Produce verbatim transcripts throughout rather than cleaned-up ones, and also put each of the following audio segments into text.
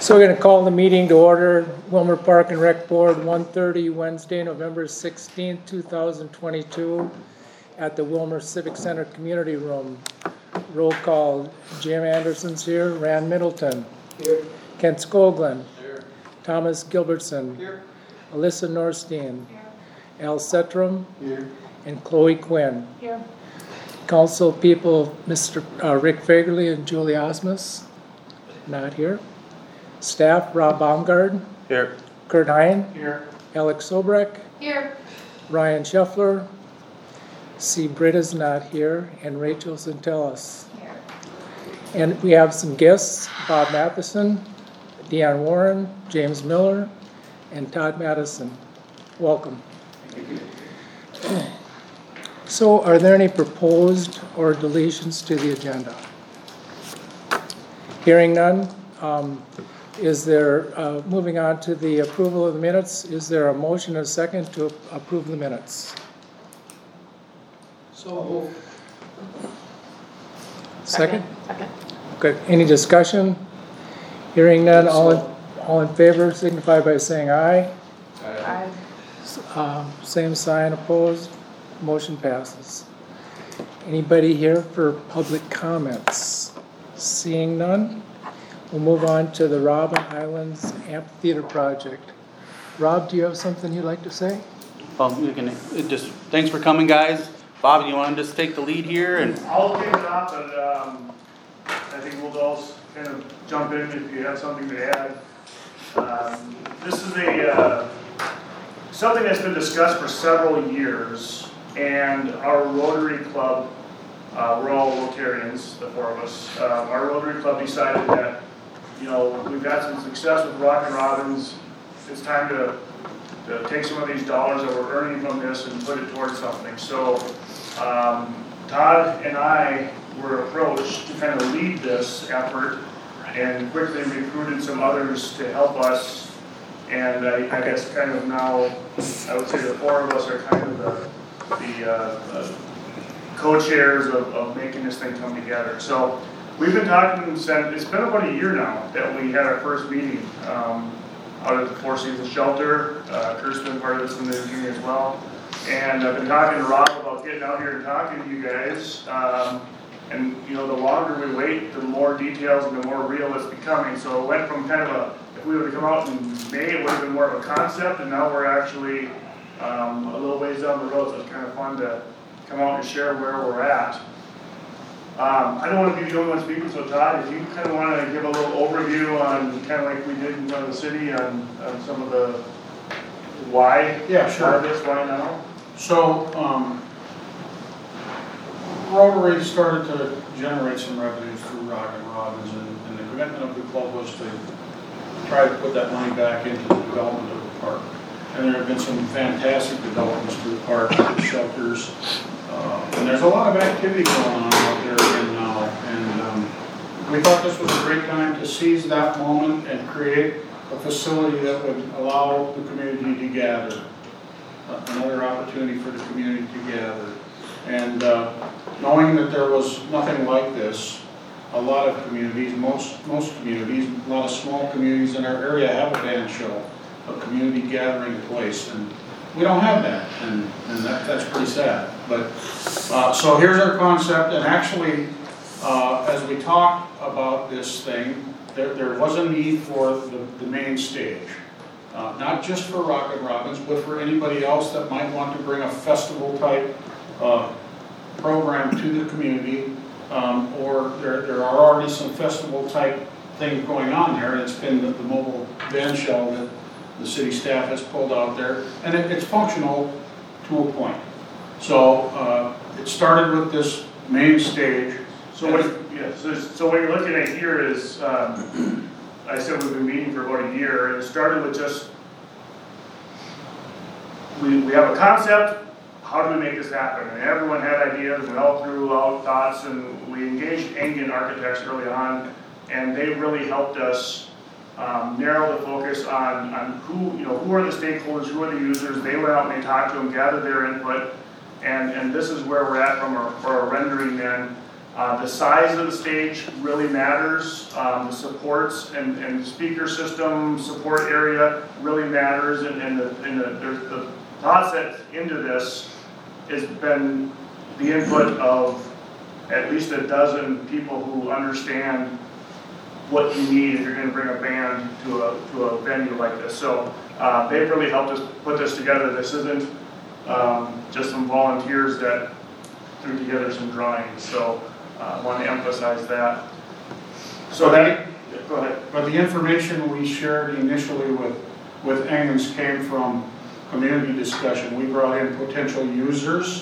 So we're going to call the meeting to order. Wilmer Park and Rec Board, one thirty, Wednesday, November sixteenth, two thousand twenty-two, at the Wilmer Civic Center Community Room. Roll call. Jim Anderson's here. Rand Middleton. Here. Kent Skoglund. Here. Thomas Gilbertson. Here. Alyssa Norstein. Here. Al Setrum. Here. And Chloe Quinn. Here. Council people, Mister Uh, Rick Fagerly and Julie Osmus. Not here. Staff, Rob Baumgard. Here. Kurt Hein. Here. Alex Sobreck. Here. Ryan Scheffler. C. Britta's not here. And Rachel Centellas. Here. And we have some guests, Bob Matheson, Deanne Warren, James Miller, and Todd Madison. Welcome. So are there any proposed or deletions to the agenda? Hearing none, um, is there, uh, moving on to the approval of the minutes, is there a motion and a second to approve the minutes? So. Second? Second. Good. Any discussion? Hearing none, all in, all in favor signify by saying aye. Aye. Um, Same sign, opposed, motion passes. Anybody here for public comments? Seeing none, we'll move on to the Robin Islands Amphitheater Project. Rob, do you have something you'd like to say? Well, we can, it just, thanks for coming, guys. Bob, you want to just take the lead here? And I'll kick it off, but um, I think we'll all kind of jump in if you have something to add. Um, this is a uh, something that's been discussed for several years, and our Rotary Club, uh, we're all Rotarians, the four of us. Uh, our Rotary Club decided that, you know, we've had some success with Rockin' Robins. It's time to, to take some of these dollars that we're earning from this and put it towards something. So um, Todd and I were approached to kind of lead this effort, and quickly recruited some others to help us. And I, I guess kind of now, I would say the four of us are kind of the, the uh, uh, co-chairs of, of making this thing come together. So we've been talking since, it's been about a year now that we had our first meeting um, out at the Four Seasons Shelter. Uh, Kurt's been part of this in the meeting as well. And I've been talking to Rob about getting out here and talking to you guys. Um, and you know, the longer we wait, the more details and the more real it's becoming. So it went from kind of a, if we were to come out in May, it would have been more of a concept, and now we're actually um, a little ways down the road, so it's kind of fun to come out and share where we're at. Um, I don't want to be the only one speaking, so Todd, if you kind of want to give a little overview on kind of like we did in front of the city on, on some of the why, Yeah, sure. why this, why now? So, um, Rotary started to generate some revenues through Rockin' Robins, and, and the commitment of the club was to try to put that money back into the development of the park. And there have been some fantastic developments to the park, the shelters, uh, and there's a lot of activity going on out there right now. And um, we thought this was a great time to seize that moment and create a facility that would allow the community to gather, uh, another opportunity for the community to gather. And uh, knowing that there was nothing like this, a lot of communities, most most communities, a lot of small communities in our area have a band show, a community gathering place, and we don't have that, and, and that, that's pretty sad. But uh, so here's our concept, and actually, uh, as we talked about this thing, there, there was a need for the, the main stage. Uh, not just for Rockin' Robins, but for anybody else that might want to bring a festival type uh, program to the community, um, or there, there are already some festival type things going on there, and it's been the, the mobile band shell that the city staff has pulled out there, and it, it's functional to a point. So uh, it started with this main stage. So what, yeah, so, so what you're looking at here is, um, I said we've been meeting for about a year, and it started with just, we, we have a concept, how do we make this happen? And everyone had ideas, we all threw out thoughts, and we engaged Engen Architects early on, and they really helped us um, narrow the focus on, on who, you know, who are the stakeholders, who are the users. They went out and they talked to them, gathered their input, and, and this is where we're at from our, for our rendering then. Uh, the size of the stage really matters. Um, the supports and, and speaker system support area really matters, and, and the, and the, there's the thoughts that into this has been the input of at least a dozen people who understand what you need if you're going to bring a band to a to a venue like this. So uh, they've really helped us put this together. This isn't um, just some volunteers that threw together some drawings. So I uh, want to emphasize that. So that, go ahead. But the information we shared initially with, with Engels came from community discussion. We brought in potential users.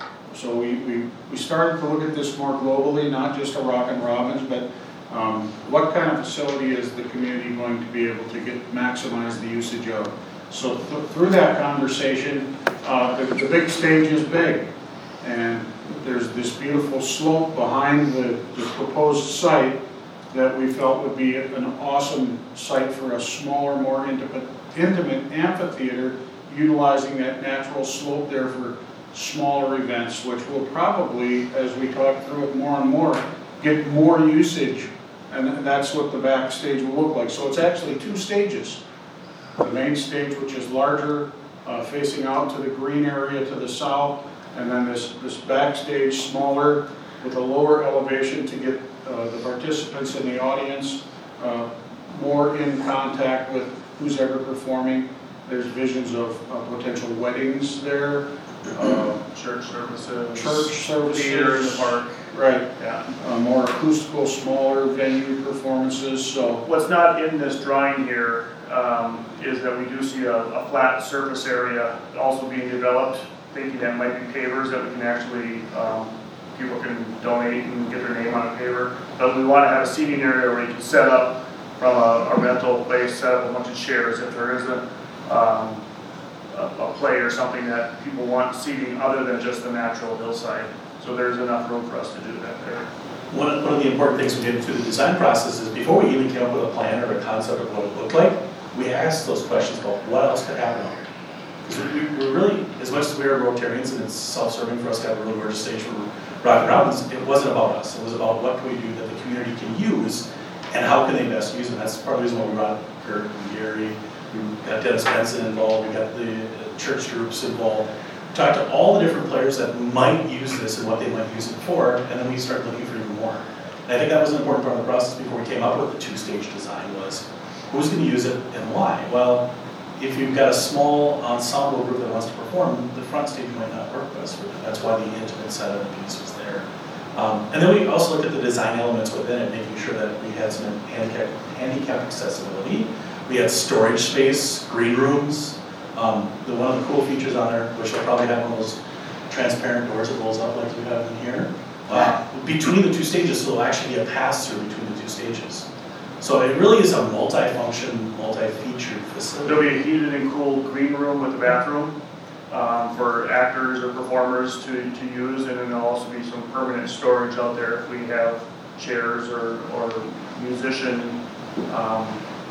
So we, we, we started to look at this more globally, not just a Rockin' Robins, but um, what kind of facility is the community going to be able to get maximize the usage of? So th through that conversation, uh, the, the big stage is big. And there's this beautiful slope behind the, the proposed site that we felt would be an awesome site for a smaller, more intimate, intimate amphitheater, utilizing that natural slope there for smaller events, which will probably, as we talk through it more and more, get more usage, and that's what the backstage will look like. So it's actually two stages. The main stage, which is larger, uh, facing out to the green area to the south, and then this, this backstage smaller with a lower elevation to get uh, the participants in the audience uh, more in contact with who's ever performing. There's visions of uh, potential weddings there. Uh, church services. Church services. Theater in the park. Right. Yeah. Uh, more acoustical, smaller venue performances. So what's not in this drawing here um, is that we do see a, a flat surface area also being developed, thinking that might be pavers that we can actually, um, people can donate and get their name on a paver. But we want to have a seating area where you can set up from a, a rental place, set up a bunch of chairs if there isn't um, a, a play or something that people want seating other than just the natural hillside. So there's enough room for us to do that there. One of, one of the important things we did through the design process is before we even came up with a plan or a concept of what it looked like, we asked those questions about what else could happen on it. Because we, we were really, as much as we are Rotarians and it's self-serving for us to have a really gorgeous stage for Rockin' Robins, it wasn't about us. It was about what can we do that the community can use and how can they best use it. That's part of the reason why we brought Kurt and Gary, we got Dennis Benson involved, we got the church groups involved. We talked to all the different players that might use this and what they might use it for, and then we started looking for even more. And I think that was an important part of the process before we came up with the two-stage design was, who's going to use it and why? Well, if you've got a small ensemble group that wants to perform, the front stage might not work best for them. That's why the intimate side of the piece was there. Um, and then we also looked at the design elements within it, making sure that we had some handicap, handicap accessibility. We had storage space, green rooms. Um, the one of the cool features on there, which will probably have one of those transparent doors that rolls up like you have in here, uh, between the two stages, so there'll actually be a pass-through between the two stages. So it really is a multi-function, multi-featured facility. There'll be a heated and cooled green room with a bathroom um, for actors or performers to, to use, and then there'll also be some permanent storage out there if we have chairs or, or musician um,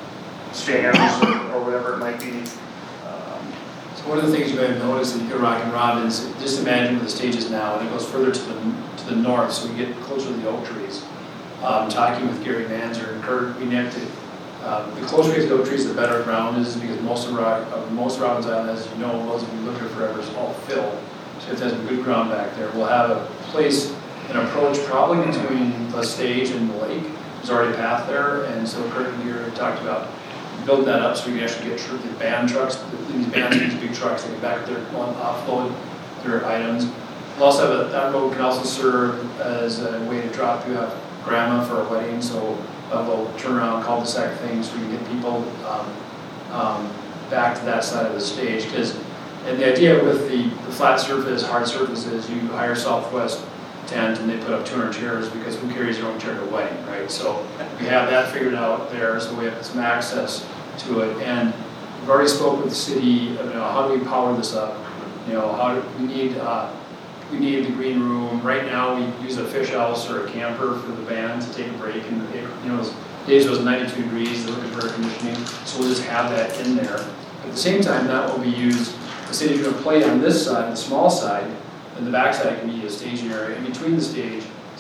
stands or, or whatever it might be. Um, so one of the things you may have noticed in here Rockin' Robins, just imagine where the stage is now, and it goes further to the to the north, so we get closer to the oak trees. Um, talking with Gary Manzer and Kurt, we necked it. Um, the closer we get to the oak trees, the better ground is, because most of rock, uh, most Robbins Island, as you know, those of you lived here forever, is all fill. So it has some good ground back there. We'll have a place, an approach probably between the stage and the lake. There's already a path there, and so Kurt and Gary talked about building that up so we can actually get tr the band trucks. These bands use big trucks, they get back there, offload their items. We'll also have a, that road can also serve as a way to drop you off grandma for a wedding, so a little turnaround cul-de-sac thing so we can get people um, um, back to that side of the stage. Because, and the idea with the, the flat surface, hard surfaces, you hire Southwest tent and they put up two hundred chairs, because who carries their own chair to a wedding, right? So we have that figured out there, so we have some access to it. And we've already spoke with the city, you know, how do we power this up? You know, how do we need, uh, we need the green room. Right now we use a fish house or a camper for the band to take a break, and it, you know, days it was ninety-two degrees, they're looking for air conditioning, so we'll just have that in there. At the same time, that will be used, the city's going to play on this side, the small side, and the back side can be a staging area. In between the stage,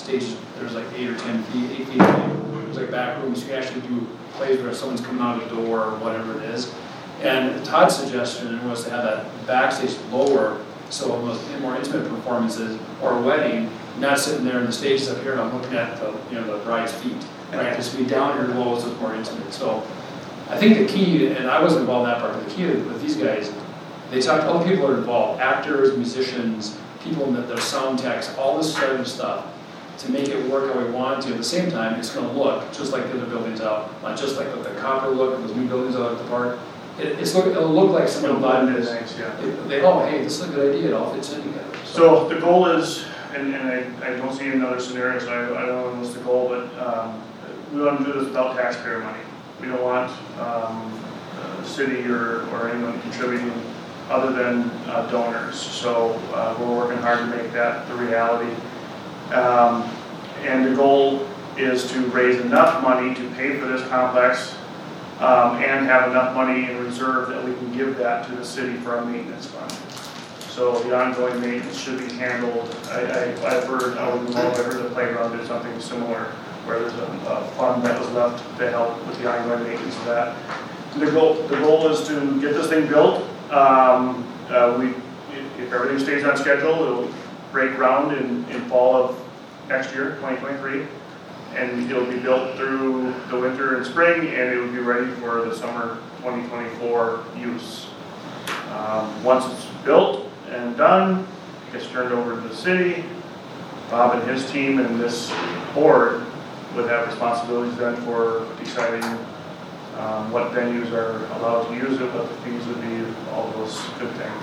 stages, there's like eight or ten feet, eight feet high. There's like back rooms, you actually do plays where someone's coming out a door or whatever it is. And Todd's suggestion was to have that backstage lower, so almost more intimate performances or a wedding, not sitting there in the stages up here and I'm looking at the, you know, the bride's feet. Right, just be down here low so it's more intimate. So I think the key, and I wasn't involved in that part, but the key with these guys, they talked, all the people that are involved, actors, musicians, people in the, their sound techs, all this sort of stuff, to make it work how we want to. At the same time, it's going to look just like the other buildings out, not just like the, the copper look of those new buildings out at the park. It, it's look, it'll look like someone thought it is. Thanks, yeah. They, they, oh, hey, this is a good idea. It all fits in together. So the goal is, and, and I, I don't see another scenario, so I, I don't know what's the goal, but um, we want to do this without taxpayer money. We don't want um, the city or, or anyone contributing other than uh, donors. So uh, we're working hard to make that the reality. Um, and the goal is to raise enough money to pay for this complex um, and have enough money in reserve that we can give that to the city for our maintenance fund. So the ongoing maintenance should be handled. I, I, I've heard, I don't know, I've heard the playground did something similar where there's a, a fund that was left to help with the ongoing maintenance of that. The goal, the goal is to get this thing built. Um, uh, we, if everything stays on schedule, it'll break ground in, in fall of next year, twenty twenty-three. And it'll be built through the winter and spring, and it will be ready for the summer twenty twenty-four use. Um, once it's built and done, it gets turned over to the city. Bob and his team and this board would have responsibilities then for deciding um, what venues are allowed to use it, what the fees would be, all those good things.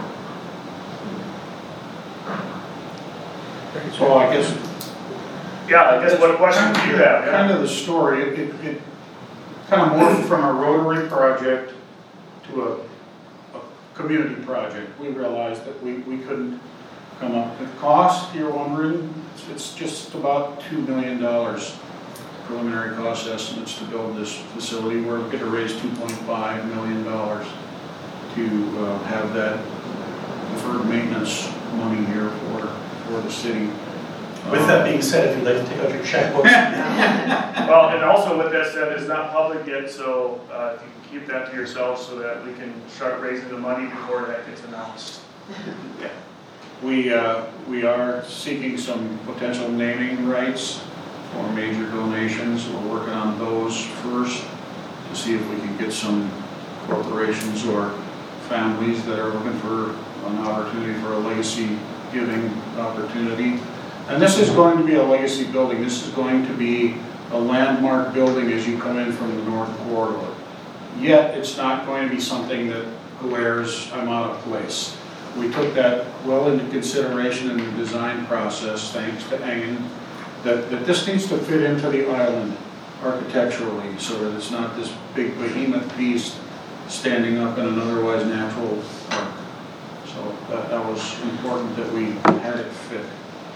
So I guess. Yeah, I guess what questions do you have? Kind Yeah. of the story, it, it, it kind of morphed from a Rotary project to a, a community project. We realized that we, we couldn't come up with cost, you're wondering, it's, it's just about two million dollars preliminary cost estimates to build this facility. We're going to raise two point five million dollars to uh, have that deferred maintenance money here for, for the city. With that being said, if you'd like to take out your checkbooks now. Well, and also with that said, it's not public yet, so uh, if you can keep that to yourself so that we can start raising the money before that gets announced. Yeah. We, uh, we are seeking some potential naming rights for major donations. We're working on those first to see if we can get some corporations or families that are looking for an opportunity for a legacy giving opportunity. And this is going to be a legacy building. This is going to be a landmark building as you come in from the north corridor. Yet it's not going to be something that glares, I'm out of place. We took that well into consideration in the design process, thanks to Engen, that, that this needs to fit into the island architecturally so that it's not this big behemoth beast standing up in an otherwise natural park. So that, that was important that we had it fit.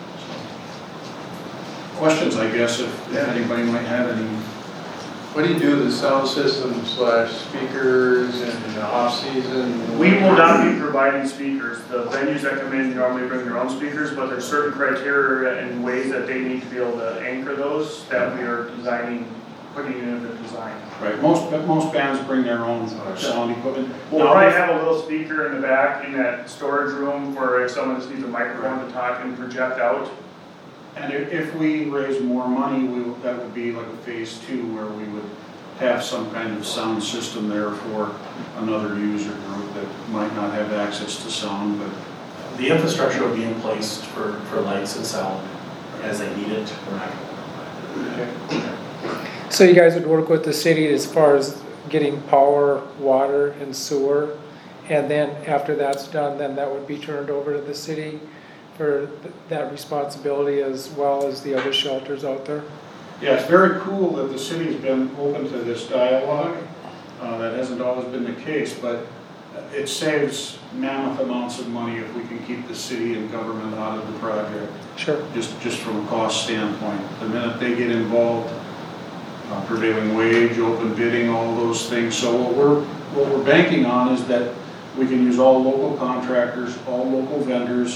So, questions, I guess, if, if anybody might have any. What do you do with the sound system slash speakers and the off-season? We will not be providing speakers. The venues that come in normally bring their own speakers, but there's certain criteria and ways that they need to be able to anchor those that we are designing, putting into the design. Right, most, most bands bring their own sound equipment. We'll Now, probably have a little speaker in the back in that storage room for if someone just needs a microphone to talk and project out. And if, if we raise more money, we, will- that would be like a phase two where we would have some kind of sound system there for another user group that might not have access to sound, but The infrastructure will be in place for, for lights and sound as they need it. We're not gonna- So you guys would work with the city as far as getting power, water, and sewer, and then after that's done, then that would be turned over to the city for th- that responsibility as well as the other shelters out there? yeah, it's very cool that the city's been open to this dialogue. Uh, that hasn't always been the case, but it saves mammoth amounts of money if we can keep the city and government out of the project, Sure. just, just from a cost standpoint. The minute they get involved, uh, prevailing wage, open bidding, all those things. So what we're, what we're banking on is that we can use all local contractors, all local vendors,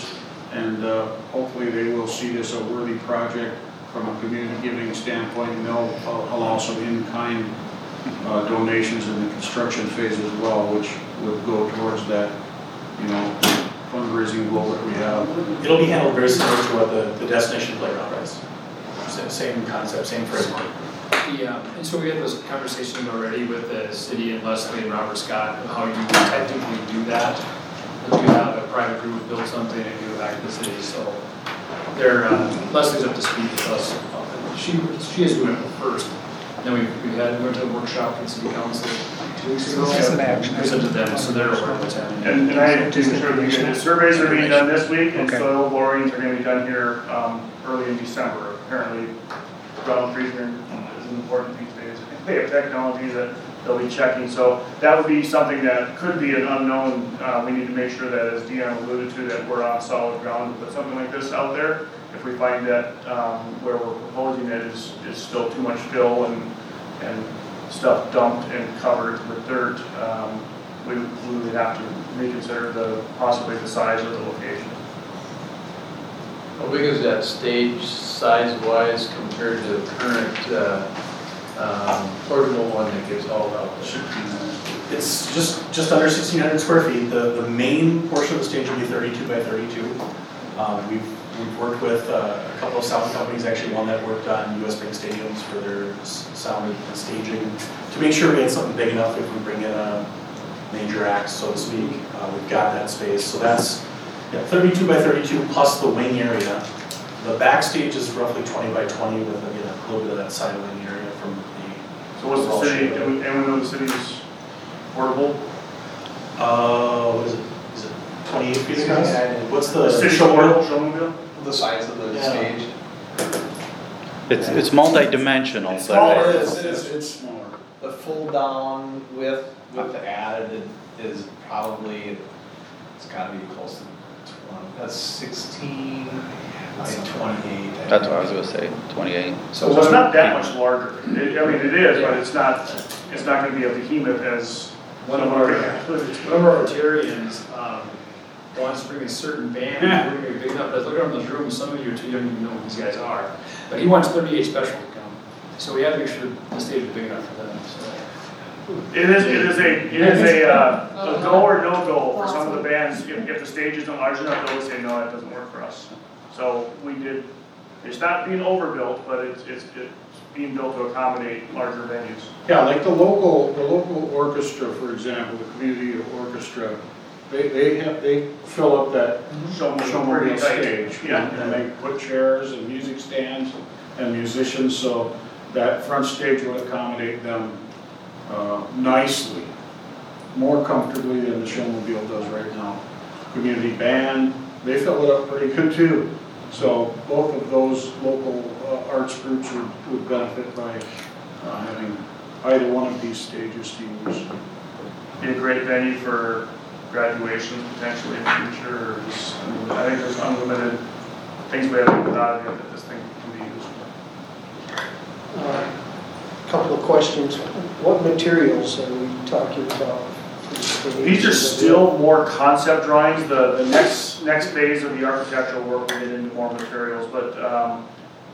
And uh, hopefully they will see this a worthy project from a community giving standpoint, and they'll uh, allow some in-kind uh, donations in the construction phase as well, which would go towards that, you know, fundraising goal that we have. It'll be handled very similar to what the, the destination playground is. Sa- Same concept, same framework. Yeah, and so we had those conversations already with the city and Leslie and Robert Scott, of how you technically do that. If you have a private group build something and give it back to the city, so they're, uh, Leslie's up to speed with us. She, she is doing it first. Then we, we had, we went to a workshop in city council two weeks ago. It's an action. Presented them, so they're aware of what's happening. And, and I do sure that the surveys are being done this week, and Okay. soil borings are gonna be done here, um, early in December. Apparently, ground freezing is an important these days. They have technology that they'll be checking, so that would be something that could be an unknown. Uh, we need to make sure that, as Dion alluded to, that we're on solid ground to put something like this out there. If we find that, um, where we're proposing it is, is still too much fill and, and stuff dumped and covered with dirt, um, we, we would have to reconsider the, possibly the size of the location. How big is that stage size-wise compared to the current uh, um, portable one that gets hauled out there? It's just, just under sixteen hundred square feet. The, the main portion of the stage will be thirty-two by thirty-two. Um, we've, we've worked with uh, a couple of sound companies, actually one that worked on U S Bank stadiums for their s- sound and staging, to make sure we had something big enough if we bring in a major act, so to speak. Uh, we've got that space, so that's yeah, thirty-two by thirty-two plus the wing area. The backstage is roughly twenty by twenty with, again, a little bit of that side wing area from the. So what's the overall city, shape. do we- anyone know the city's portable? Uh, what is it, is it twenty-eight feet across? What's the? The city show- portable, showmobile? The size of the Yeah. stage. It's, it's multi-dimensional, It's so. smaller. It is, it is, it's, Smaller. the full down width with the added is probably, it's gotta be close to twenty, that's sixteen by twenty-eight. That's what I was gonna say, twenty-eight. So it's not that much larger. It- I mean, it is, but it's not, it's not gonna be a behemoth as. One of our, one of our Rotarians, um, wants to bring a certain band, and we're gonna be big enough, but look around those rooms, some of you are too young to even know who these guys are. But he wants thirty-eight special to come, so we have to make sure the stage is big enough for them, so. It is, it is a, it is a, uh, a go or no go for some of the bands. If, if the stage isn't large enough, they'll say, no, that doesn't work for us. So we did, it's not being overbuilt, but it's, it's, it's being built to accommodate larger venues. Yeah, like the local, the local orchestra, for example, the community orchestra, they, they have, they fill up that Show them showmobile pretty tight. stage. Yeah. And they put chairs and music stands and musicians, so that front stage would accommodate them uh, nicely, more comfortably than the showmobile does right now. Community band, they fill it up pretty good too. So both of those local uh, arts groups would, would benefit by uh, having either one of these stages to use. Be a great venue for graduation potentially in the future. Or just, I mean, I think there's unlimited things we haven't even thought of yet that this thing can be used for. Uh, Couple of questions. What materials are we talking about? for the stage? These are still more concept drawings. The, the next, next phase of the architectural work will get into more materials, but um,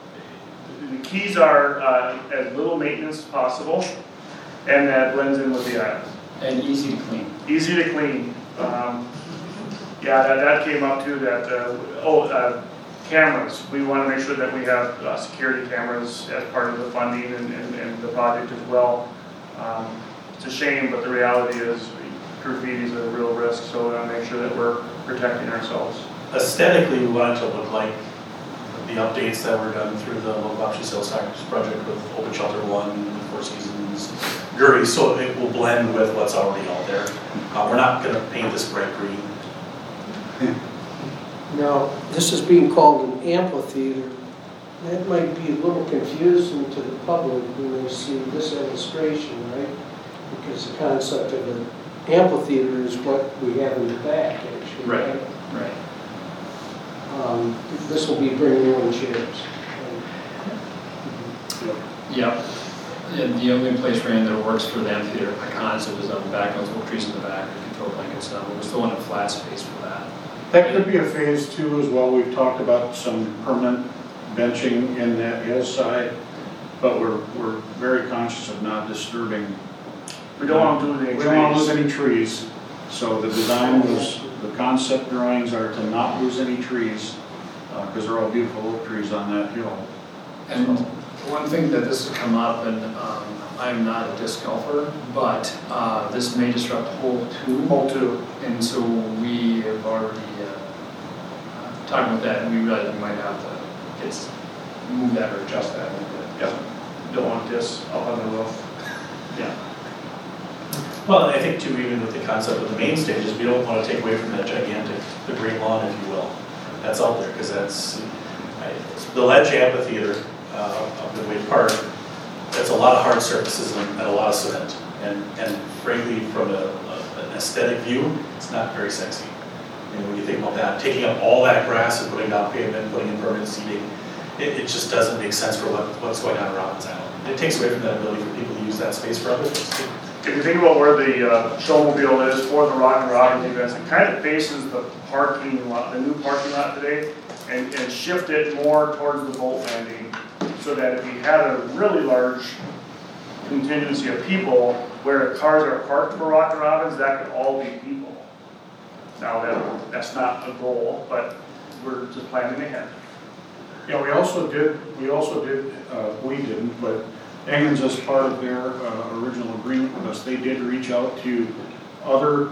the keys are uh, as little maintenance as possible, and that blends in with the island. And easy to clean. Easy to clean. Um, yeah, that, that came up too, that, uh, oh, uh, cameras. We want to make sure that we have uh, security cameras as part of the funding and, and, and the project as well. Um, it's a shame, but the reality is graffiti is a real risk, so we want to make sure that we're protecting ourselves. Aesthetically, we want it to look like the updates that were done through the local option sales tax project with Open Shelter One, Four Seasons, Gurry, so it will blend with what's already out there. Uh, we're not going to paint this bright green. Now, this is being called an amphitheater. That might be a little confusing to the public when they see this illustration, right? Because the concept of an amphitheater is what we have in the back, actually. Right. Right. Um, This will be bringing in chairs. Yep. And the only place ran that works for the amphitheater, the concept is on the back, those little trees in the back, we can throw blankets down, but we still want a flat space for that. That could be a phase two as well. We've talked about some permanent benching in that hillside, but we're, we're very conscious of not disturbing. We don't want to lose any We don't want to lose trees. any trees. So the design was, the concept drawings are to not lose any trees, because they're all beautiful oak trees on that hill. And one thing that this has come up, and um, I'm not a disc golfer, but uh, this may disrupt hole two. Hole two. And so we have already uh, talked about that, and we realize we might have to it's, move that or adjust that a little bit. Yep. Don't want this up on the roof. Yeah. Well, I think too, even with the concept of the main stages, we don't want to take away from that gigantic, the great lawn, if you will, that's out there, because that's, I, the ledge amphitheater uh, of the Wade Park, that's a lot of hard surfaces and, and a lot of cement. And, and frankly, from a, a, an aesthetic view, it's not very sexy. You know, when you think about that, taking up all that grass and putting down pavement, putting in permanent seating, it, it just doesn't make sense for what, what's going on around Robbins Island. It takes away from that ability for people to use that space for other things too. If you think about where the uh, showmobile is for the Rockin' Robbins events, it kind of faces the parking lot, the new parking lot today, and, and shift it more towards the boat landing, so that if you had a really large contingency of people where the cars are parked for Rockin' Robbins, that could all be people. Now, that, that's not a goal, but we're just planning ahead. Yeah, we also did, we also did, uh, we didn't, but Egan's, as part of their uh, original agreement with us, they did reach out to other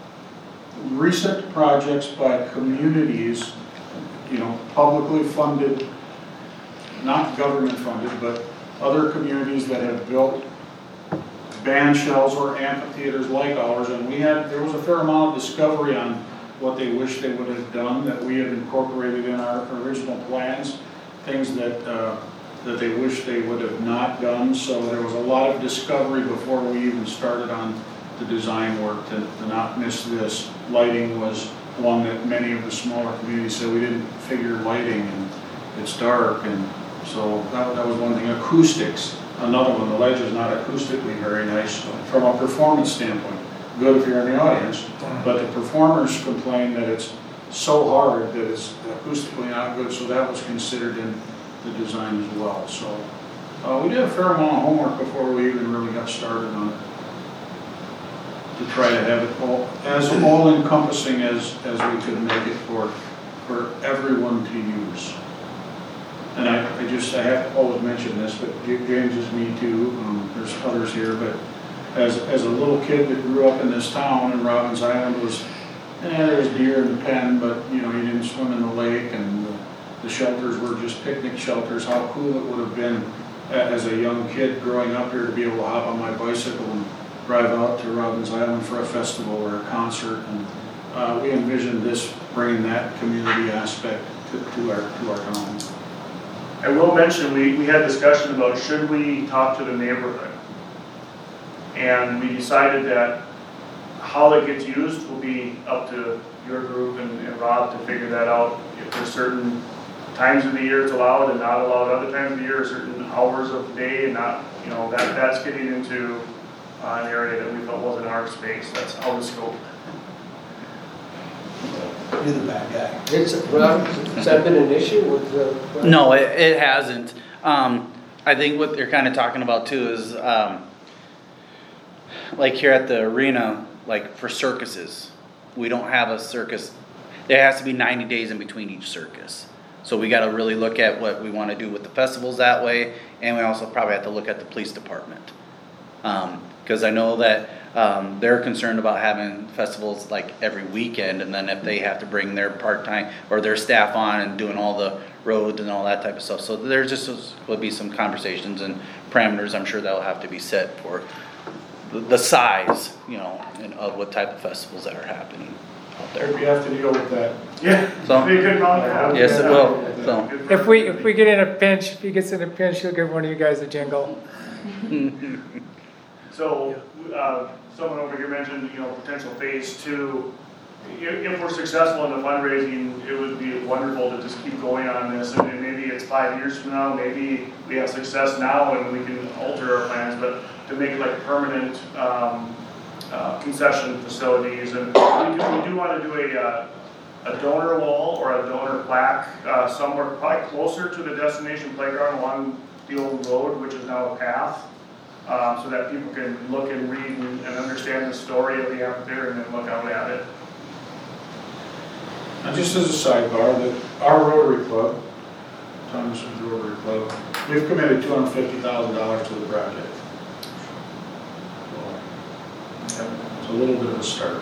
recent projects by communities, you know, publicly funded, not government funded, but other communities that have built band shells or amphitheaters like ours, and we had, there was a fair amount of discovery on what they wish they would have done that we had incorporated in our original plans, things that uh, that they wish they would have not done. So there was a lot of discovery before we even started on the design work to, to not miss this. Lighting was one that many of the smaller communities said we didn't figure lighting, and it's dark, and so that, that was one thing. Acoustics, another one. The ledge is not acoustically very nice from a performance standpoint. Good if you're in the audience, but the performers complain that it's so hard that it's acoustically not good, so that was considered in the design as well. So uh, we did a fair amount of homework before we even really got started on it, to try to have it all as all encompassing as as we could make it for for everyone to use. And I, I just I have to always mention this, but James is me too. Um, there's others here, but as as a little kid that grew up in this town, and Robbins Island was, eh, there was deer in the pen, but you know, you didn't swim in the lake, and the, the shelters were just picnic shelters. How cool it would have been as a young kid growing up here to be able to hop on my bicycle and drive out to Robbins Island for a festival or a concert. And uh, we envisioned this bringing that community aspect to, to our to our town. I will mention, we, we had discussion about should we talk to the neighborhood? And we decided that how it gets used will be up to your group and, and Rob to figure that out. If there's certain times of the year it's allowed and not allowed other times of the year, certain hours of the day, and not, you know, that that's getting into uh, an area that we felt wasn't our space. That's out of scope. You're the bad guy. It's, Rob, has that been an issue with the? No, it, it hasn't. Um, I think what they're kind of talking about too is, um, like here at the arena, like for circuses, we don't have a circus. There has to be ninety days in between each circus. So we got to really look at what we want to do with the festivals that way, and we also probably have to look at the police department. Because um, I know that um, they're concerned about having festivals like every weekend, and then if they have to bring their part-time or their staff on and doing all the roads and all that type of stuff. So there's just will be some conversations and parameters I'm sure that will have to be set for the, the size, you know, and of what type of festivals that are happening out there. We have to deal with that. Yeah, So- be a good amount to have. Yes, it will. So. If we, if we get in a pinch, if he gets in a pinch, he'll give one of you guys a jingle. So, uh, someone over here mentioned, you know, potential phase two. If, if we're successful in the fundraising, it would be wonderful to just keep going on this, and maybe it's five years from now, maybe we have success now and we can alter our plans, but to make it like permanent, um, uh, concession facilities, and we do, we do want to do a, uh, a donor wall or a donor plaque uh, somewhere probably closer to the destination playground along the old road, which is now a path, um, so that people can look and read and, and understand the story of the amphitheater and then look out at it. And just as a sidebar, that our Rotary Club, Thomas Rotary Club, we've committed two hundred fifty thousand dollars to the project. So, it's a little bit of a start.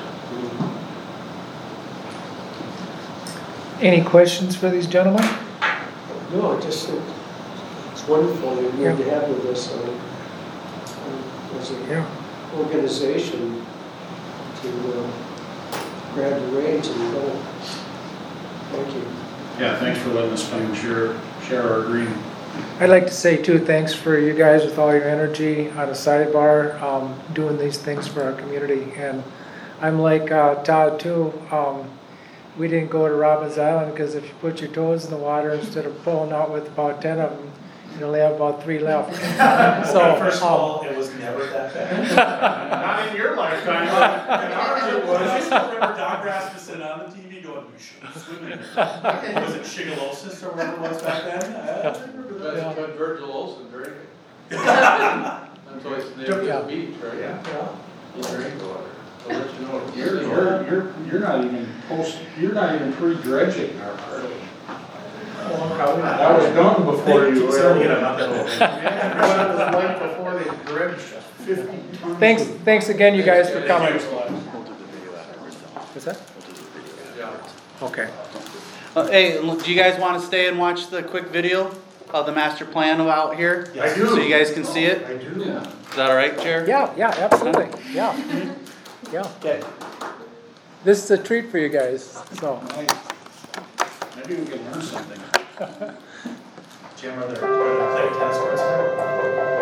Any questions for these gentlemen? No, I just think it's wonderful that Yeah. you have with us on, on, as an Yeah. organization to uh, grab the reins and go. Thank you. Yeah, thanks for letting us come and share, share our dream. I'd like to say too, thanks for you guys with all your energy on a sidebar, um, doing these things for our community. And I'm like uh, Todd too. Um, we didn't go to Robbins Island because if you put your toes in the water instead of pulling out with about ten of them, you only have about three left. So, first of um, all, it was never that bad. Not in your lifetime, but in ours it was. I still remember Doc Rasmussen on the T V going, "We shouldn't swim in here." Was it shigellosis or whatever it was back then? I remember that. That's when Virgil Olsen drank it. That's why it's named Yeah. the beach, right? Yeah. You drink the water. I'll let you know. You're, you're, you're, you're not even post, you're not even pre-dredging our part. That was done before you Keep selling it, were. I'm not that old. When it was like before they dredged fifty tons. Thanks, thanks again, you guys, for coming. We'll do the video afterwards. What's that? Yeah. Okay. Uh, hey, look, do you guys want to stay and watch the quick video of the master plan out here? I So you guys can see it? I do. Is that all right, Chair? Yeah, yeah, absolutely. Yeah. Yeah. Okay. This is a treat for you guys, so. Maybe we can learn something. Jim, are there, are there play tennis courts?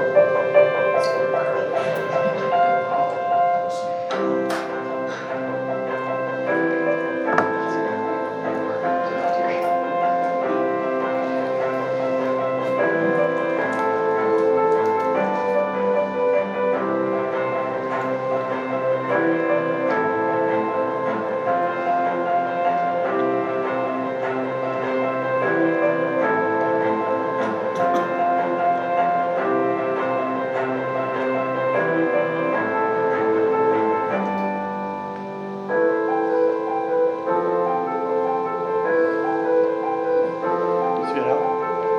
Let's get out.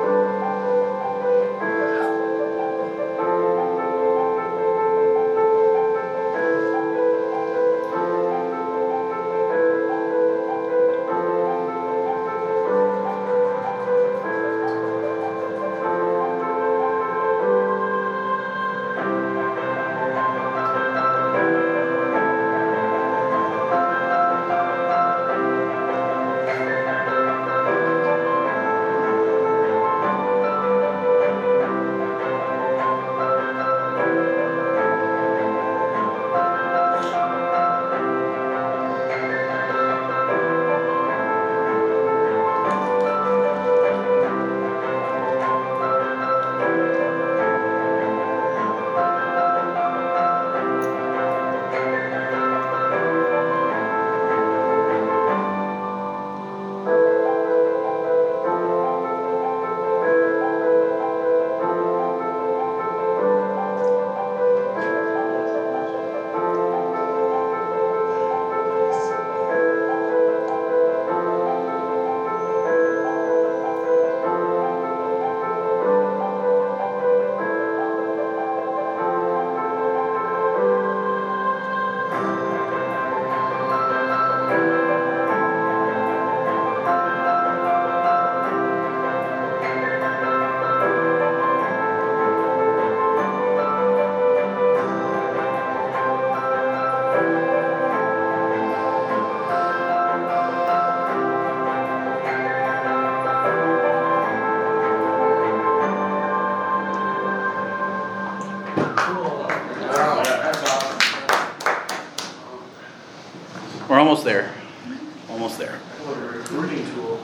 We're almost there. Almost there. What a recruiting tool.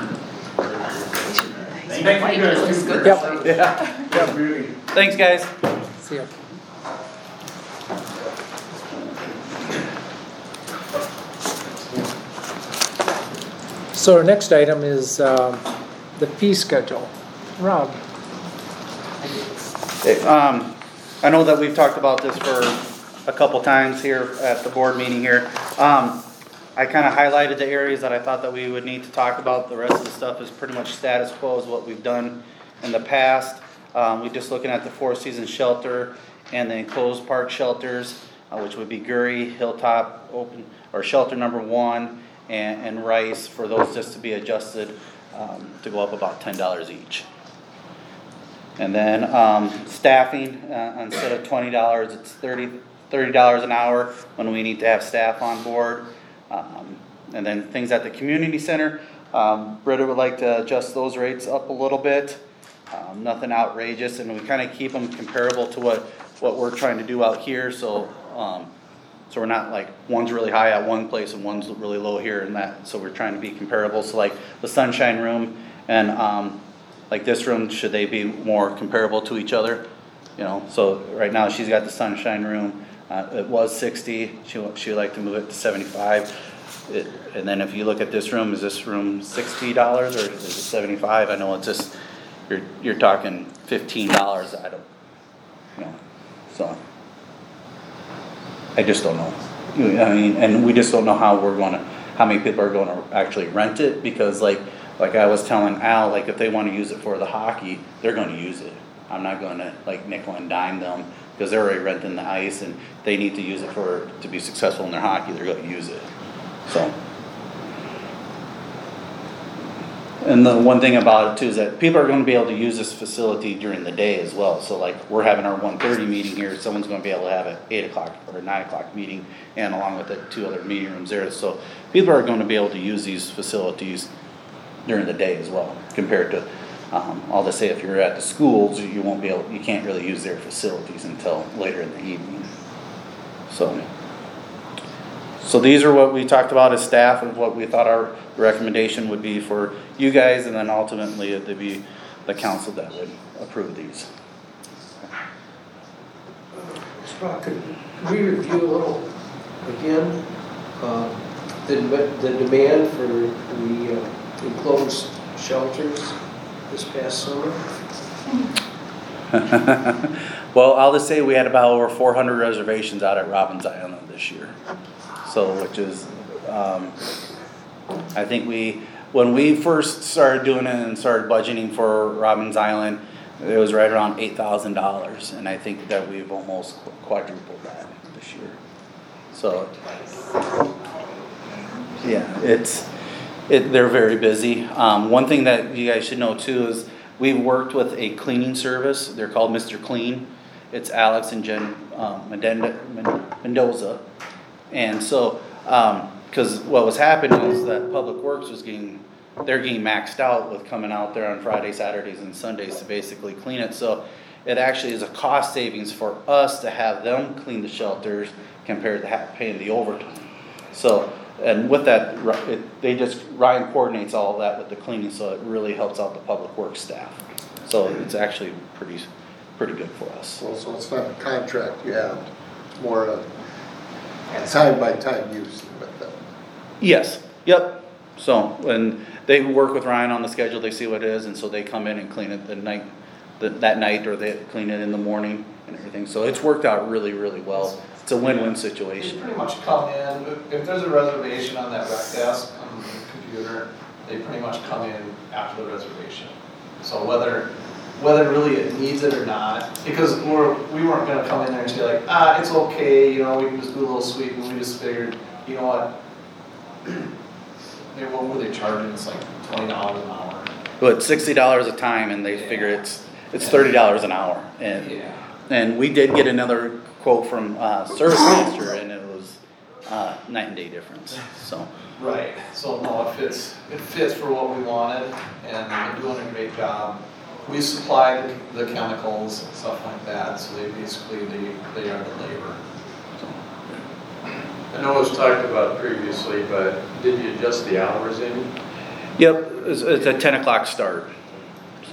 Thank you guys. too, for Yep. Yeah. Really. Thanks, guys. See ya. So our next item is um, the fee schedule. Rob? Um, I know that we've talked about this for a couple times here at the board meeting here. Um, I kind of highlighted the areas that I thought that we would need to talk about. The rest of the stuff is pretty much status quo is what we've done in the past. Um, we're just looking at the Four Seasons shelter and the enclosed park shelters, uh, which would be Gurry, Hilltop, open or shelter number one, and, and Rice, for those just to be adjusted um, to go up about ten dollars each. And then um, staffing, uh, instead of twenty dollars, it's thirty dollars an hour when we need to have staff on board. Um, and then things at the community center, um, Britta would like to adjust those rates up a little bit. Um, nothing outrageous, and we kind of keep them comparable to what, what we're trying to do out here. So, um, so we're not like one's really high at one place and one's really low here and that. So we're trying to be comparable. So like the Sunshine Room and um, like this room, should they be more comparable to each other? You know, so right now she's got the Sunshine Room. Uh, it was sixty. She she would like to move it to seventy-five. It, and then if you look at this room, is this room sixty dollars or is it seventy-five? I know it's just you're you're talking fifteen dollars. I don't, you know, so I just don't know. I mean, and we just don't know how we're going to, how many people are going to actually rent it, because like like I was telling Al, like if they want to use it for the hockey, they're going to use it. I'm not going to like nickel and dime them, because they're already renting the ice and they need to use it for to be successful in their hockey. They're going to use it. So, and the one thing about it too is that people are going to be able to use this facility during the day as well. So like we're having our one thirty meeting here, someone's going to be able to have an eight o'clock or a nine o'clock meeting, and along with the two other meeting rooms there. So people are going to be able to use these facilities during the day as well, compared to Um, I'll just say if you're at the schools, you won't be able, you can't really use their facilities until later in the evening. So, so these are what we talked about as staff and what we thought our recommendation would be for you guys, and then ultimately it'd be the council that would approve these. Scott, could we review a little again, uh, the, the demand for the uh, enclosed shelters this past summer? Well, I'll just say we had about over four hundred reservations out at Robbins Island this year. So, which is, um, I think we, when we first started doing it and started budgeting for Robbins Island, it was right around eight thousand dollars. And I think that we've almost quadrupled that this year. So, yeah, it's, It, they're very busy. Um, one thing that you guys should know too is we've worked with a cleaning service. They're called Mister Clean. It's Alex and Jen um, Mendoza. And so, because um, what was happening is that Public Works was getting, they're getting maxed out with coming out there on Fridays, Saturdays, and Sundays to basically clean it. So it actually is a cost savings for us to have them clean the shelters compared to have, paying the overtime. So, and with that, it, they just, Ryan coordinates all of that with the cleaning, so it really helps out the public works staff. So it's actually pretty, pretty good for us. Well, so it's not a contract you have, it's more a time by time use with them. Yes, yep. So, when they work with Ryan on the schedule, they see what it is, and so they come in and clean it the night, the, that night, or they clean it in the morning and everything. So it's worked out really, really well. It's a win-win They situation. pretty much come in, if- if there's a reservation on that rec desk on the computer, they pretty much come in after the reservation. So whether, whether really it needs it or not, because we're, we weren't gonna come in there and say like, ah, it's okay, you know, we can just do a little sweep, and we just figured, you know what? They, what were they charging, it's like twenty dollars an hour. But sixty dollars a time, and they figure it's, it's thirty dollars an hour. And, Yeah. and we did get another quote from uh, Service Master, and it was uh, night and day difference. So, Right, so no, it fits, it fits for what we wanted, and they're doing a great job. We supply the, the chemicals and stuff like that, so they basically, they, they are the labor. I know it was talked about previously, but did you adjust the hours in? yep, it's, it's a ten o'clock start. So.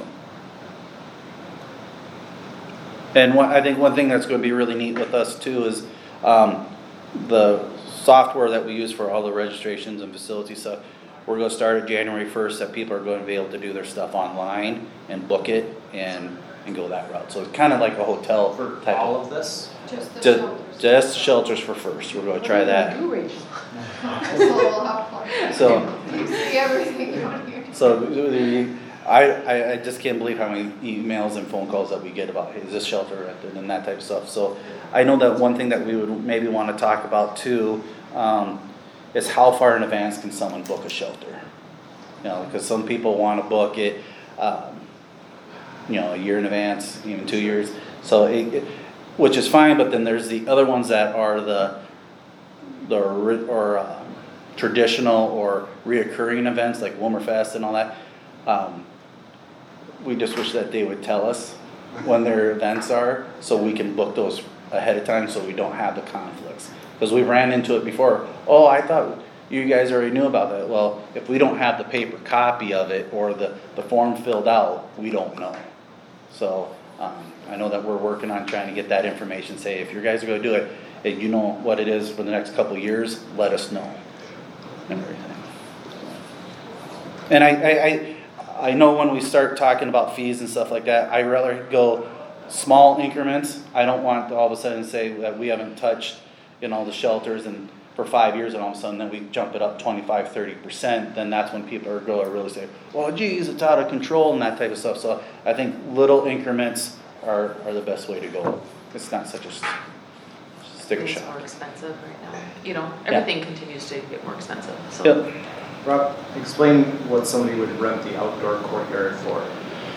And one, I think one thing that's going to be really neat with us too is um, the software that we use for all the registrations and facility stuff. we're gonna start at January first, that people are gonna be able to do their stuff online and book it and, and go that route. So it's kinda like a hotel For type all of. of this? Just the Just, shelters. just shelters for first, we're gonna try that. So we'll have fun. So- You see everything on here. So, the- I, I, I just can't believe how many emails and phone calls that we get about, hey, is this shelter rented and that type of stuff. So I know that one thing that we would maybe wanna talk about too, um, is how far in advance can someone book a shelter? You know, because some people wanna book it, um, you know, a year in advance, even two years. So it, it, which is fine, but then there's the other ones that are the, the, ri- or, uh, traditional or reoccurring events like Wilmerfest and all that. Um, we just wish that they would tell us when their events are, so we can book those ahead of time, so we don't have the conflicts. Because we ran into it before, oh, I thought you guys already knew about that. Well, if we don't have the paper copy of it or the, the form filled out, we don't know. So, um, I know that we're working on trying to get that information, say, if you guys are gonna do it, and you know what it is for the next couple of years, let us know. And everything. And I, I, I I know when we start talking about fees and stuff like that, I rather go small increments. I don't want to all of a sudden say that we haven't touched, you know, the shelters and for five years and all of a sudden then we jump it up twenty-five, thirty percent. Then that's when people are going to really say, well, geez, it's out of control and that type of stuff. So I think little increments are, are the best way to go. It's not such a sticker It's shock. more expensive right now. You know, everything continues to get more expensive, so. Yep. Rob, explain what somebody would rent the outdoor courtyard for.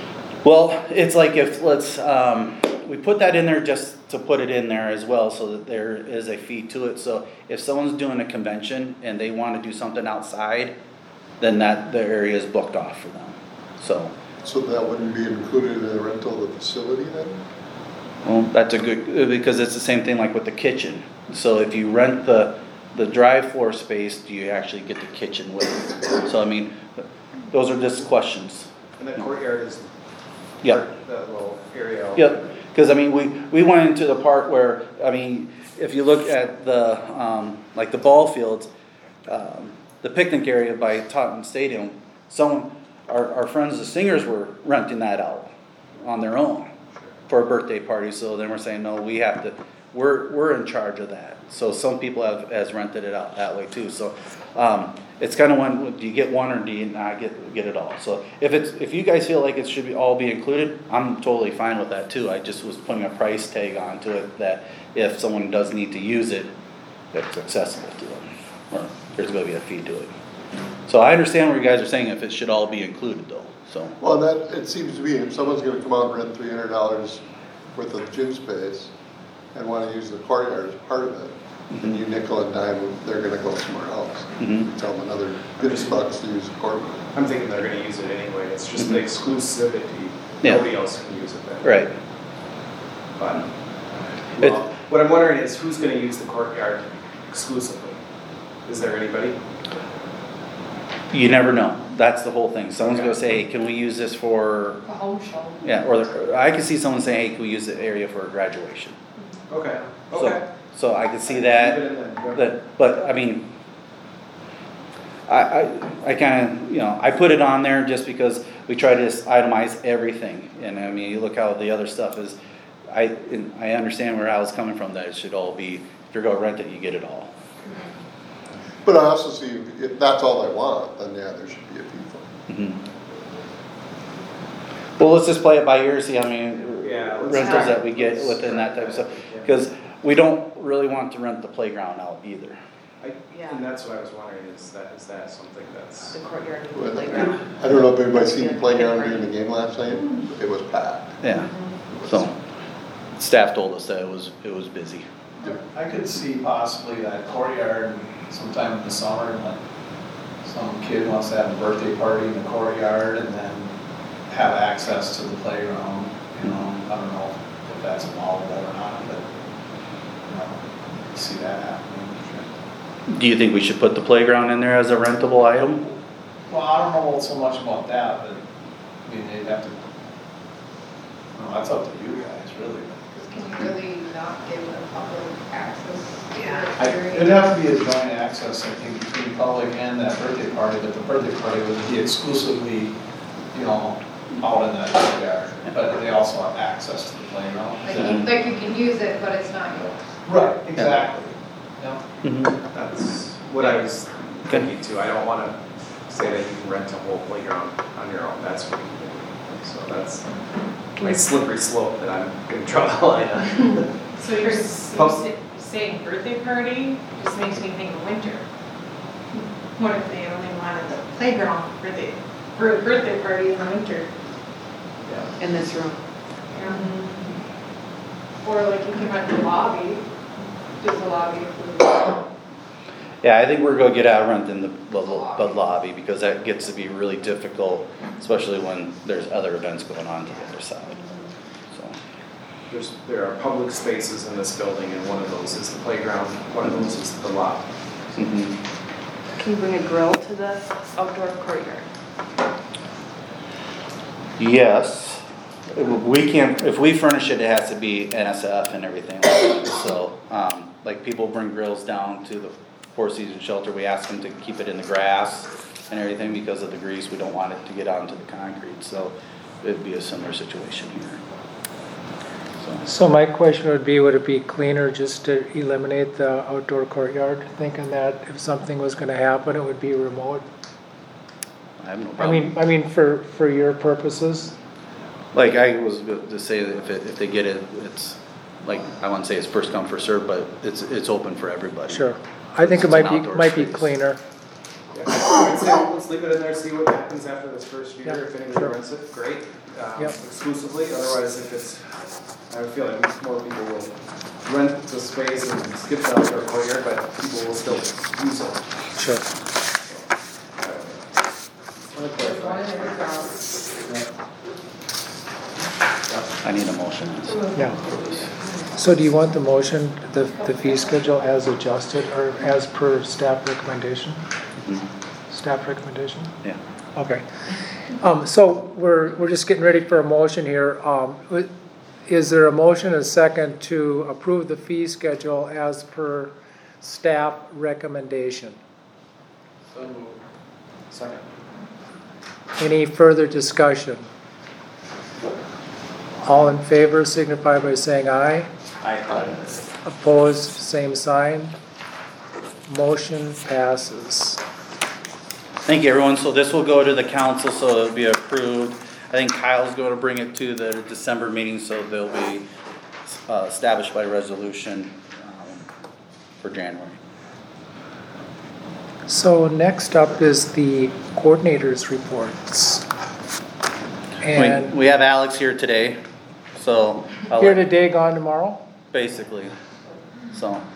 Well, it's like if, let's, um, we put that in there just to put it in there as well, so that there is a fee to it. So if someone's doing a convention and they wanna do something outside, then that, the area is booked off for them, so. So that wouldn't be included in the rental of the facility then? Well, that's a good, because it's the same thing like with the kitchen. So if you rent the, the drive floor space, do you actually get the kitchen with it? So I mean, those are just questions. And the courtyard is Yep. that little area. out Yep, because I mean, we, we went into the part where, I mean, if you look at the, um, like the ball fields, um, the picnic area by Taunton Stadium, someone, our, our friends, the singers were renting that out on their own for a birthday party, so then we're saying, no, we have to, we're, we're in charge of that. So some people have, has rented it out that way too, so, um, it's kinda one, do you get one or do you not get, get it all? So if it's, if you guys feel like it should be, all be included, I'm totally fine with that too. I just was putting a price tag onto it that if someone does need to use it, it's accessible to them, or there's gonna be a fee to it. So I understand what you guys are saying, if it should all be included though, so. Well, that, it seems to be, if someone's gonna come out and rent three hundred dollars worth of gym space and wanna use the courtyard as part of it, and you nickel and dime, they're gonna go somewhere else. Mhm. Tell them another fifty bucks to use the courtyard. I'm thinking they're gonna use it anyway, it's just Mhm. the exclusivity, Yeah. nobody else can use it then. Right. But, It- well, what I'm wondering is who's gonna use the courtyard exclusively? Is there anybody? You never know, that's the whole thing. Someone's gonna say, hey, can we use this for, A home show. yeah, or the- I can see someone saying, hey, can we use the area for a graduation? Okay, So- okay. So I can see that. Leave it in then, yeah. That, but, I mean, I, I, I kinda, you know, I put it on there just because we try to just itemize everything. And I mean, you look how the other stuff is, I, and I understand where I was coming from, that it should all be, if you're gonna rent it, you get it all. But I also see, if that's all they want, then yeah, there should be a fee for it. Mhm. Well, let's just play it by ear, see how many Yeah, let's rentals try. that we get within that type of stuff. Cause we don't really want to rent the playground out either. I, Yeah. and that's what I was wondering, is that, is that something that's, The courtyard and the Well, playground. I don't know if anybody's seen the playground during the game last night, it was packed. Yeah, so, staff told us that it was, it was busy. I could see possibly that courtyard sometime in the summer, like some kid wants to have a birthday party in the courtyard and then have access to the playground, you know, I don't know if that's allowable or not, but, you know, see that happening. Do you think we should put the playground in there as a rentable item? Well, I don't know so much about that, but, I mean, they'd have to, well, that's up to you guys, really. Can you really not give the public access to I- the area? It'd have to be a joint access, I think, between public and that birthday party, but the birthday party would be exclusively, you know, out in that courtyard. But they also have access to the playground. Like you, like you can use it, but it's not yours. Right, exactly. Yeah. Mhm. That's what I was thinking too. I don't want to say that you can rent a whole playground on your own. That's what you can do. So that's my slippery slope that I'm going to draw the line on. So you're s- Pub- sa- saying birthday party just makes me think of winter. What if they only wanted the playground for the, for a birthday party in the winter? In this room. Or like you can rent the lobby, just the lobby for Yeah, I think we're gonna get out renting the, the, the lobby because that gets to be really difficult, especially when there's other events going on to the other side. So, There's, there are public spaces in this building, and one of those is the playground, one of those is the lobby. mhm. Can you bring a grill to the outdoor courtyard? Yes, we can, if we furnish it, it has to be N S F and everything like that. So, um, like people bring grills down to the Four Seasons shelter, we ask them to keep it in the grass and everything because of the grease, we don't want it to get onto the concrete, so it'd be a similar situation here. So, So my question would be, would it be cleaner just to eliminate the outdoor courtyard? Thinking that if something was gonna happen, it would be remote? I have no I problem. mean, I mean, for, for your purposes? Like I was going to say that if it, if they get it, it's like, I wouldn't say it's first come, first served, but it's, it's open for everybody. Sure. I think it It's might an be, outdoor might be space. cleaner. Yeah, I'd say let's leave it in there, see what happens after this first year. Yep, If anybody sure. rents it, great, um, Yep. exclusively. Otherwise, if it's, I feel like more people will rent the space and skip the outdoor courtyard, but people will still use it. Sure. Wanna clarify. I need a motion. Yeah. So do you want the motion, the, the fee schedule as adjusted or as per staff recommendation? Mhm. Staff recommendation? Yeah. Okay. Um, so we're, we're just getting ready for a motion here. Um, wi- is there a motion and a second to approve the fee schedule as per staff recommendation? So moved. Second. Any further discussion? All in favor signify by saying aye. Aye. Opposed, same sign. Motion passes. Thank you, everyone. So this will go to the council, so it'll be approved. I think Kyle's going to bring it to the December meeting, so they'll be uh, established by resolution um, for January. So next up is the coordinators' reports. And We, we have Alex here today, so I'll here let- today, gone tomorrow? basically. So Um,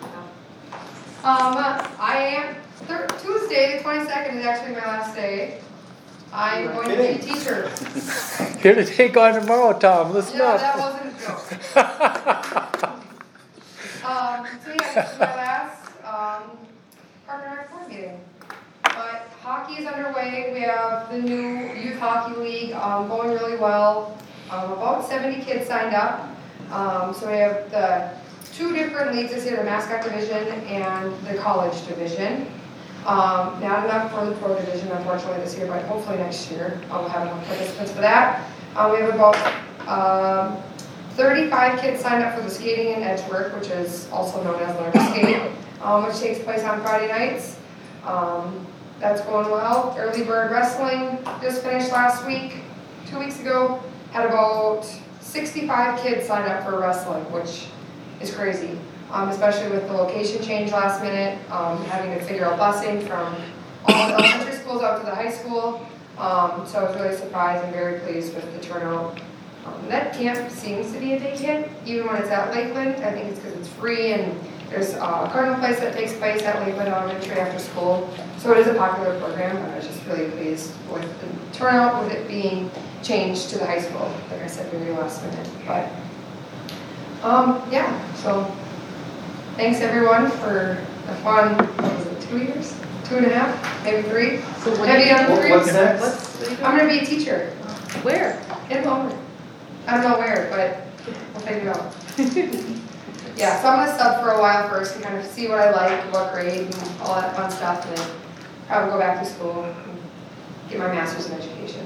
I am, thir- Tuesday, the twenty-second is actually my last day. I'm going to be a teacher. Here today, gone tomorrow, Tom, listen Yeah, up. that wasn't a joke. Um, so yeah, this is my last, um, partner and rec board meeting. But hockey is underway, we have the new youth hockey league, um, going really well. Um, about seventy kids signed up. Um, so we have the two different leagues this year, the mascot division and the college division. Um, not enough for the pro division unfortunately this year, but hopefully next year I'll have enough participants for that. Um, we have about, um, thirty-five kids signed up for the skating in Edgeworth, which is also known as Learn to Skate, um, which takes place on Friday nights. Um, that's going well. Early Bird Wrestling just finished last week, two weeks ago, had about sixty-five kids sign up for wrestling, which is crazy. Um, especially with the location change last minute, um, having to figure out busing from all the elementary schools out to the high school. Um, so I was really surprised and very pleased with the turnout. Um, that camp seems to be a big hit, even when it's at Lakeland. I think it's because it's free and there's a Cardinal Place that takes place at Lakeland Elementary after school. So it is a popular program, but I was just really pleased with the turnout, with it being changed to the high school. Like I said, very last minute. But um, yeah, so thanks everyone for a fun, what was it, two years? Two and a half, maybe three? So what Have do you you done do? three? What's next? What's, what are you doing? I'm gonna be a teacher Where? in Lower. I don't know where, but we'll figure it out. yeah, so I'm gonna sub for a while first to kind of see what I like, what grade, and all that fun stuff, and then probably go back to school and get my master's in education.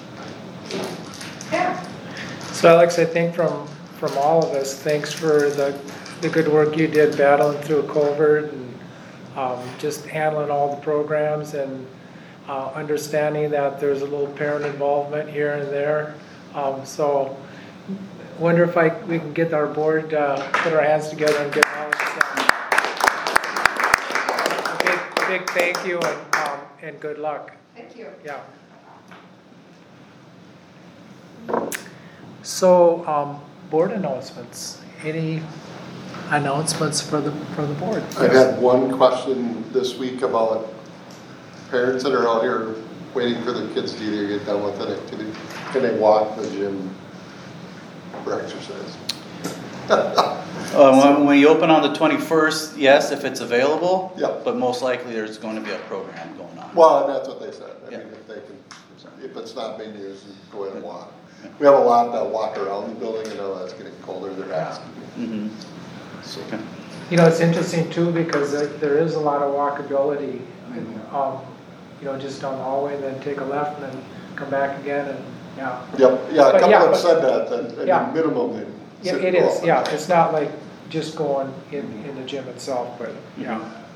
Yeah. So Alex, I think from, from all of us, thanks for the, the good work you did battling through COVID and um, just handling all the programs and uh, understanding that there's a little parent involvement here and there. Um, so wonder if I, we can get our board, uh, put our hands together and get all of this done. A big, big thank you and, um, and good luck. Thank you. Yeah. So, um, board announcements. Any announcements for the, for the board? I've had one question this week about parents that are out here waiting for their kids to either get done with an activity. Can they walk the gym for exercise? Uh, when, when you open on the twenty-first, yes, if it's available. Yeah. But most likely there's going to be a program going on. Well, and that's what they said. I Yeah. mean, if they can, if it's not being used, go ahead and walk. We have a lot that walk around the building, and now that's getting colder, they're asking. Mm-hmm. So, You know, it's interesting too, because there, there is a lot of walkability. And, um, you know, just down the hallway, then take a left and then come back again and, yeah. Yep, yeah, a But couple yeah, of them but- said that, that, Yeah. at minimum, they. Yeah, sit it and is, go yeah. up. It's not like just going in, in the gym itself, but, yeah.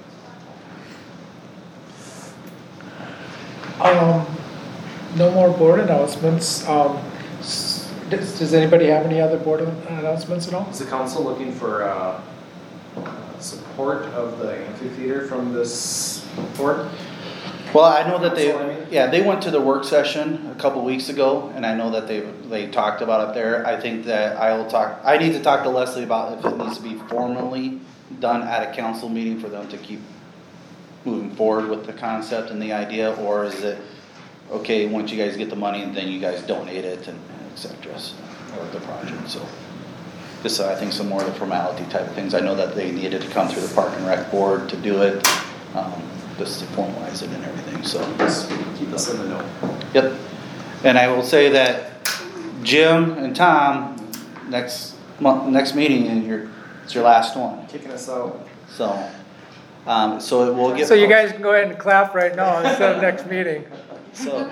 Um, no more board announcements. Um, s- does, does anybody have any other board announcements at all? Is the council looking for uh, support of the amphitheater from this board? Well, I know that they, Council, I mean? yeah, they went to the work session a couple weeks ago, and I know that they, they talked about it there. I think that I will talk, I need to talk to Leslie about if it needs to be formally done at a council meeting for them to keep moving forward with the concept and the idea, or is it, okay, once you guys get the money, then you guys donate it and et cetera, so, or the project, so. Just, uh, I think some more of the formality type of things. I know that they needed to come through the Park and Rec board to do it, um, just to formalize it and everything, so. Just keep us in the know. Yep. And I will say that Jim and Tom, next month, next meeting, and your, it's your last one, Kicking us out. so. Um, so we'll get. So you guys can go ahead and clap right now instead of next meeting. So.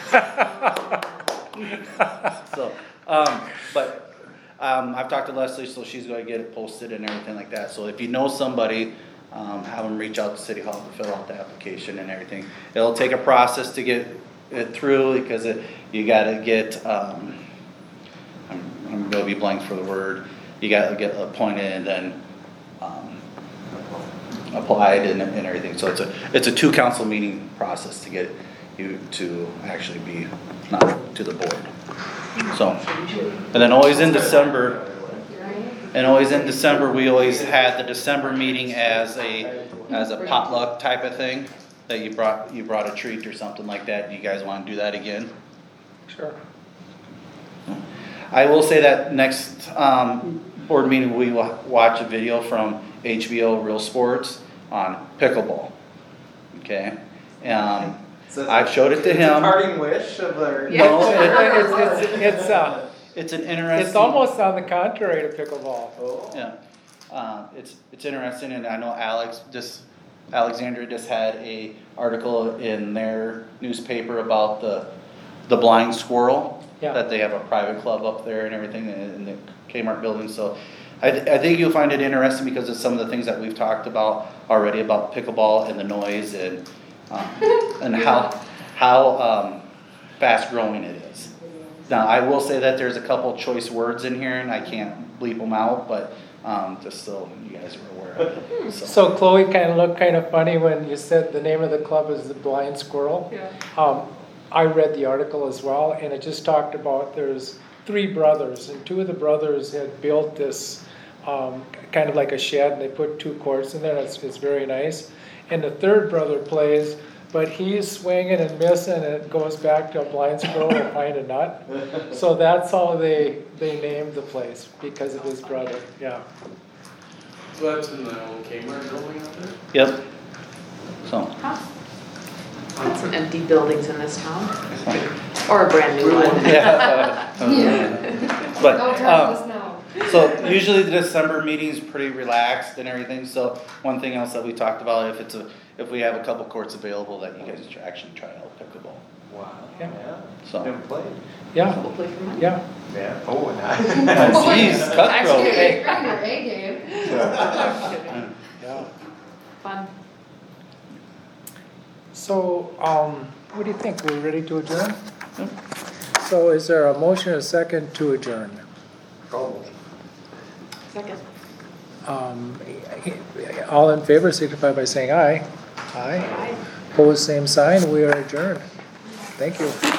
So, um, but, um, I've talked to Leslie, so she's gonna get it posted and everything like that, so if you know somebody, um, have them reach out to City Hall to fill out the application and everything. It'll take a process to get it through, because it, you gotta get, um, I'm, I'm gonna be blank for the word, you gotta get appointed and then, um, applied and, and everything, so it's a, it's a two council meeting process to get you to actually be, not to the board. So, and then always in December, and always in December, we always had the December meeting as a, as a potluck type of thing, that you brought, you brought a treat or something like that. Do you guys wanna do that again? Sure. I will say that next, um, board meeting, we will watch a video from H B O Real Sports on pickleball, okay? Um, So I've showed it to it's a him. parting wish of our. No, it- It's, it's, it's, uh, it's an interesting. it's almost on the contrary to pickleball. Oh. Yeah, uh, it's, it's interesting, and I know Alex just, Alexandria just had a article in their newspaper about the, the blind squirrel. Yeah. That they have a private club up there and everything in in the Kmart building, so I, th- I think you'll find it interesting because of some of the things that we've talked about already about pickleball and the noise and, um, and how, how, um, fast growing it is. Now, I will say that there's a couple choice words in here and I can't bleep them out, but, um, just so you guys are aware of it, so. So Chloe kind of looked kind of funny when you said the name of the club is the Blind Squirrel. Yeah. Um, I read the article as well, and it just talked about there's three brothers, and two of the brothers had built this um, kind of like a shed, and they put two courts in there. It's, it's very nice. And the third brother plays, but he's swinging and missing, and it goes back to a blind squirrel to find a nut. So that's how they they named the place, because of his brother. Yeah. So that's in the old Kmart building up there? Yep, so. Huh? Got some empty buildings in this town. Or a brand new one. Yeah. Yeah. But, Don't um, tell us no. So usually the December meeting's pretty relaxed and everything, so one thing else that we talked about, if it's a, if we have a couple courts available, that you guys tr- actually try out pickleball. Wow. Yeah. So. Never played. Yeah, We'll play for money. yeah. Yeah. Oh, and I. Oh, jeez, cutthroat. Actually, you're on your A game. Yeah. Fun. So, um, what do you think? We're ready to adjourn? So is there a motion, a second to adjourn? Almost. Second. Um, all in favor, signify by saying aye. Aye. Opposed, same sign. We are adjourned. Thank you.